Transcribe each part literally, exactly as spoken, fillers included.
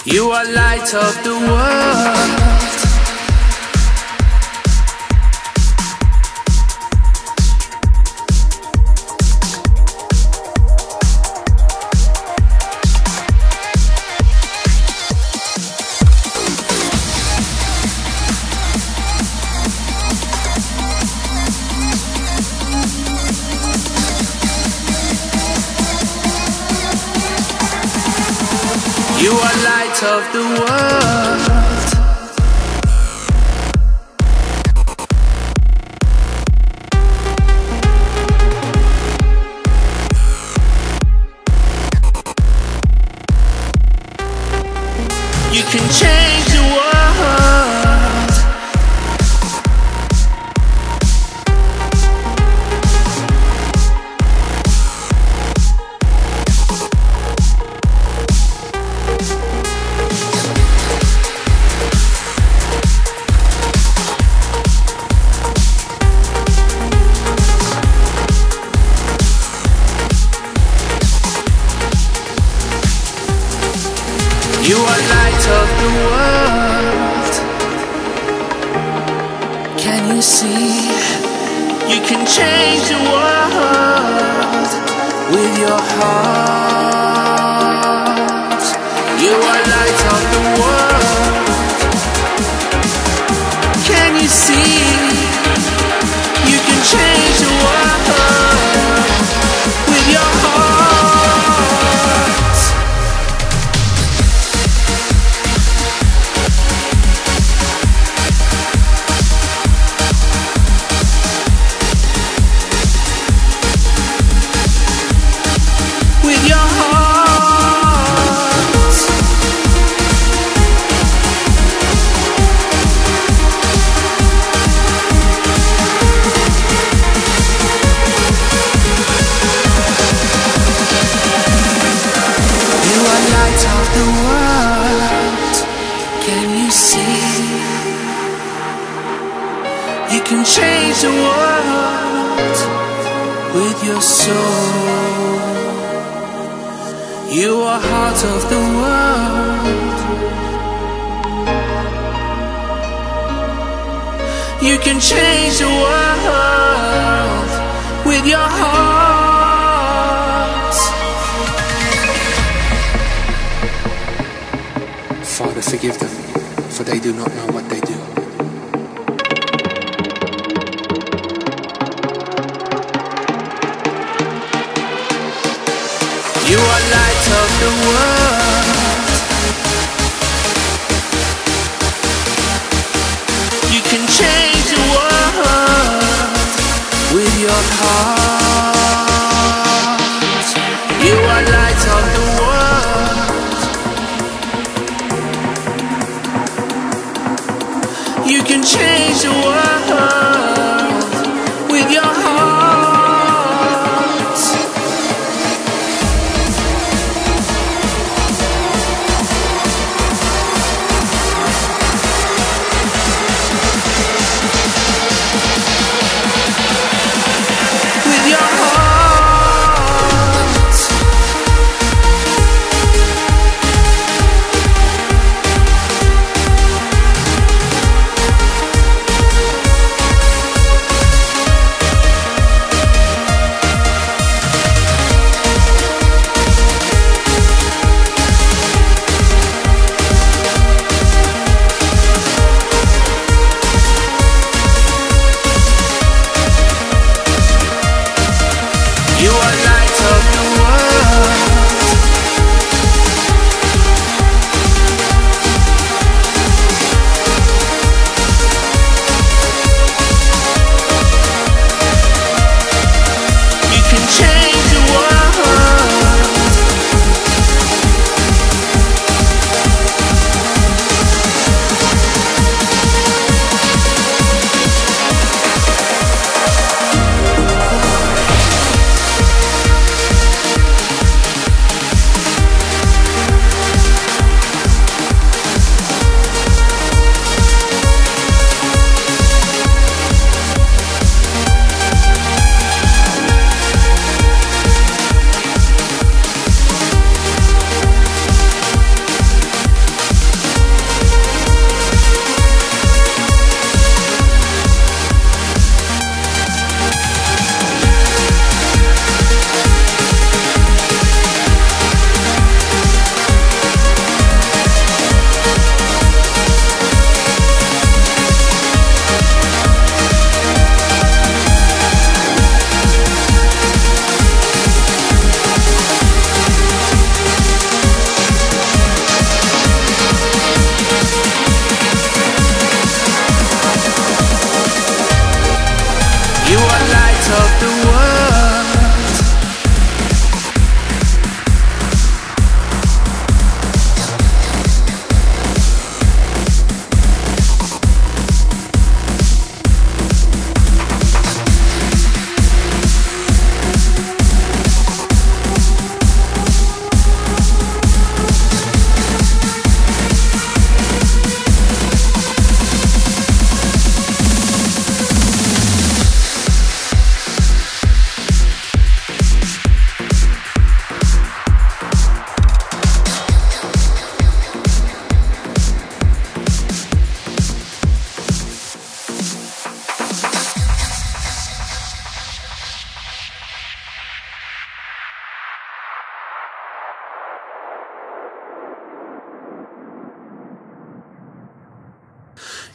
You are light of the world. You are light of the world. You can change the world. You are light of the world. Can you see? You can change the world with your heart. You are light of the world. Can you see? You can change the world with your heart. The world, can you see? You can change the world with your soul. You are heart of the world. You can change the world with your heart. Father, forgive them, for they do not know what they do. You are light of the world. You can change the world with your heart. You are light of the world. You can change the world with your heart. With your heart.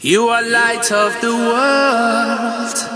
You are light of the world.